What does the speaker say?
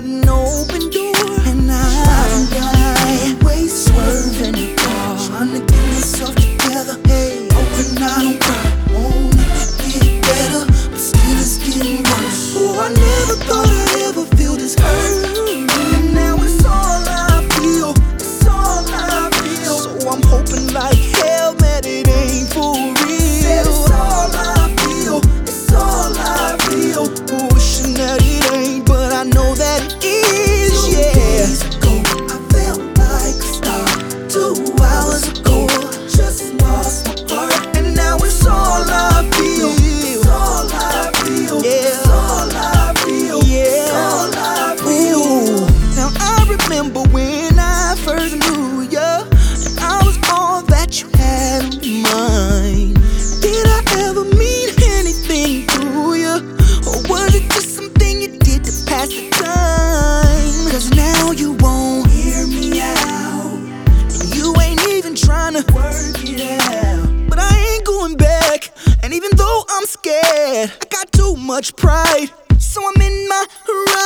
an open door, and I ways swerving the car, trying to get myself together. Hey, hoping I don't cry. Want it to get better, but still it's getting worse. Oh, I never thought I'd ever feel this hurt, and now it's all I feel. It's all I feel. So I'm hoping like hell that it ain't for real. Said it's all I feel. It's all I feel. Wishing that it ain't, but I know that it is. 2 days ago, I felt like a star. 2 hours ago, just lost my heart, and now it's all I feel. It's all I feel. It's all I feel. It's all I feel. Ooh. Now I remember when I first knew ya, and I was all that you had in mind. Did I ever mean anything to you, or was it just something you did to pass the time? 'Cause now you won't hear me out, and you ain't even trying to work it out. But I ain't going back, and even though I'm scared, I got too much pride, so I'm in my